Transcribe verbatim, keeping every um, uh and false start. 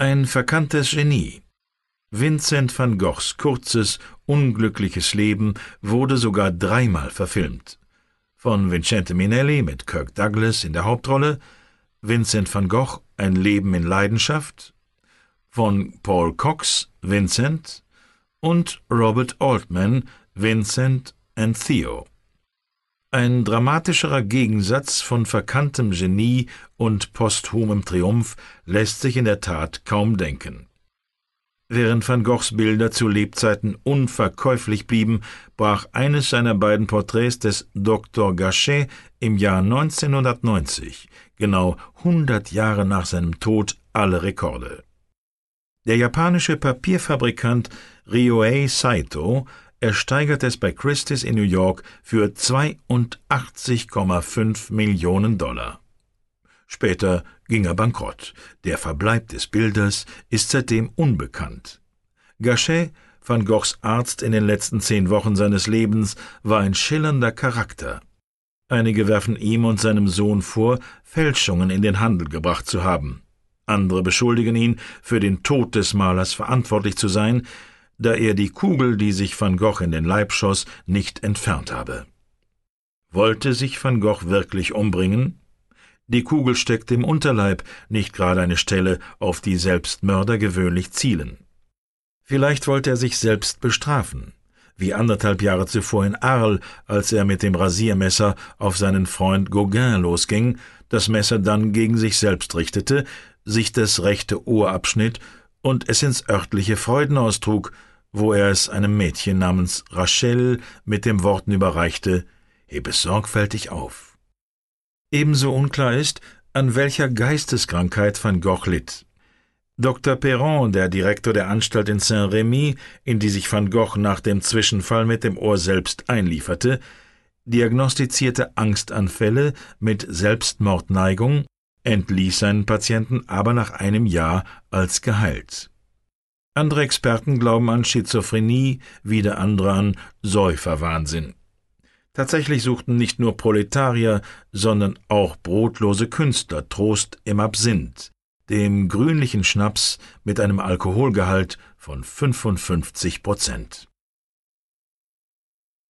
Ein verkanntes Genie. Vincent van Goghs kurzes, unglückliches Leben wurde sogar dreimal verfilmt. Von Vincente Minnelli mit Kirk Douglas in der Hauptrolle, Vincent van Gogh, ein Leben in Leidenschaft, von Paul Cox, Vincent, und Robert Altman, Vincent and Theo. Ein dramatischerer Gegensatz von verkanntem Genie und posthumem Triumph lässt sich in der Tat kaum denken. Während Van Goghs Bilder zu Lebzeiten unverkäuflich blieben, brach eines seiner beiden Porträts des Doktor Gachet im Jahr neunzehnhundertneunzig, genau hundert Jahre nach seinem Tod, alle Rekorde. Der japanische Papierfabrikant Ryohei Saito ersteigerte es bei Christie's in New York für zweiundachtzig Komma fünf Millionen Dollar. Später ging er bankrott. Der Verbleib des Bilders ist seitdem unbekannt. Gachet, Van Goghs Arzt in den letzten zehn Wochen seines Lebens, war ein schillernder Charakter. Einige werfen ihm und seinem Sohn vor, Fälschungen in den Handel gebracht zu haben. Andere beschuldigen ihn, für den Tod des Malers verantwortlich zu sein, da er die Kugel, die sich Van Gogh in den Leib schoss, nicht entfernt habe. Wollte sich Van Gogh wirklich umbringen? Die Kugel steckte im Unterleib, nicht gerade eine Stelle, auf die Selbstmörder gewöhnlich zielen. Vielleicht wollte er sich selbst bestrafen, wie anderthalb Jahre zuvor in Arles, als er mit dem Rasiermesser auf seinen Freund Gauguin losging, das Messer dann gegen sich selbst richtete, sich das rechte Ohr abschnitt und es ins örtliche Freudenhaus trug, wo er es einem Mädchen namens Rachel mit den Worten überreichte: »Heb es sorgfältig auf.« Ebenso unklar ist, an welcher Geisteskrankheit Van Gogh litt. Doktor Perron, der Direktor der Anstalt in Saint-Rémy, in die sich Van Gogh nach dem Zwischenfall mit dem Ohr selbst einlieferte, diagnostizierte Angstanfälle mit Selbstmordneigung, entließ seinen Patienten aber nach einem Jahr als geheilt. Andere Experten glauben an Schizophrenie, wieder andere an Säuferwahnsinn. Tatsächlich suchten nicht nur Proletarier, sondern auch brotlose Künstler Trost im Absinth, dem grünlichen Schnaps mit einem Alkoholgehalt von fünfundfünfzig Prozent.